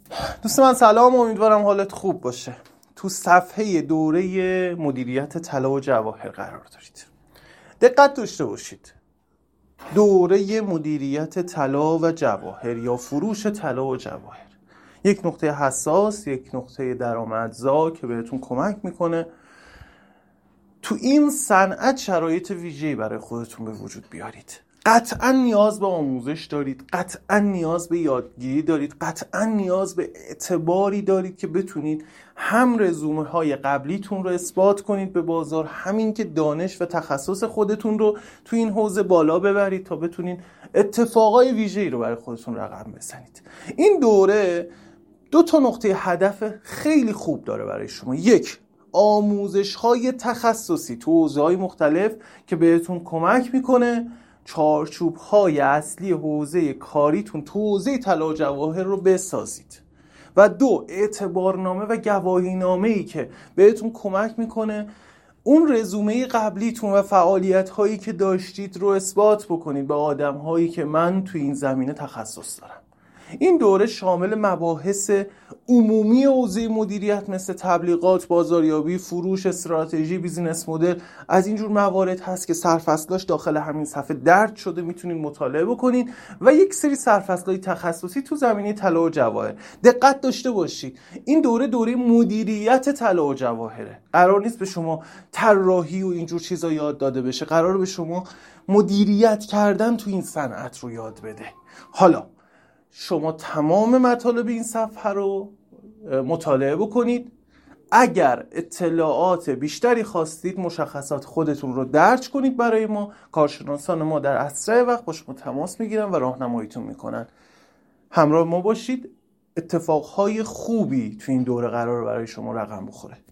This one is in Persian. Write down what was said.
دوست من سلام، امیدوارم حالت خوب باشه. تو صفحه دوره مدیریت طلا و جواهر قرار دارید. دقت داشته باشید. دوره مدیریت طلا و جواهر یا فروش طلا و جواهر یک نقطه حساس، یک نقطه درآمدزا که بهتون کمک میکنه تو این صنعت شرایط ویژه‌ای برای خودتون به وجود بیارید. قطعا نیاز به آموزش دارید، قطعا نیاز به یادگیری دارید، قطعا نیاز به اعتباری دارید که بتونید هم رزومه های قبلیتون رو اثبات کنید به بازار، همین که دانش و تخصص خودتون رو تو این حوزه بالا ببرید تا بتونید اتفاقای ویژه‌ای رو برای خودتون رقم بزنید. این دوره 2 نقطه هدف خیلی خوب داره برای شما. یک، آموزش‌های تخصصی تو حوزه‌های مختلف که بهتون کمک میکنه چارچوب‌های اصلی حوزه کاریتون تو حوزه طلا و جواهر رو بسازید. و 2، اعتبارنامه و گواهینامه‌ای که بهتون کمک میکنه اون رزومه قبلیتون و فعالیت‌هایی که داشتید رو اثبات بکنید به آدم‌هایی که من تو این زمینه تخصص دارم. این دوره شامل مباحث عمومی حوزه مدیریت مثل تبلیغات، بازاریابی، فروش، استراتژی، بیزینس مدل، از اینجور موارد هست که سرفصلاش داخل همین صفحه درج شده، میتونید مطالعه بکنید. و یک سری سرفصلای تخصصی تو زمینه طلا و جواهر. دقت داشته باشید این دوره مدیریت طلا و جواهره. قرار نیست به شما طراحی و اینجور چیزا یاد داده بشه، قرار به شما مدیریت کردن تو این صنعت رو یاد بده. حالا شما تمام مطالب این صفحه رو مطالعه بکنید. اگر اطلاعات بیشتری خواستید مشخصات خودتون رو درج کنید برای ما. کارشناسان ما در اسرع وقت با شما تماس میگیرن و راهنماییتون میکنن. همراه ما باشید. اتفاقهای خوبی تو این دوره قرار برای شما رقم بخوره.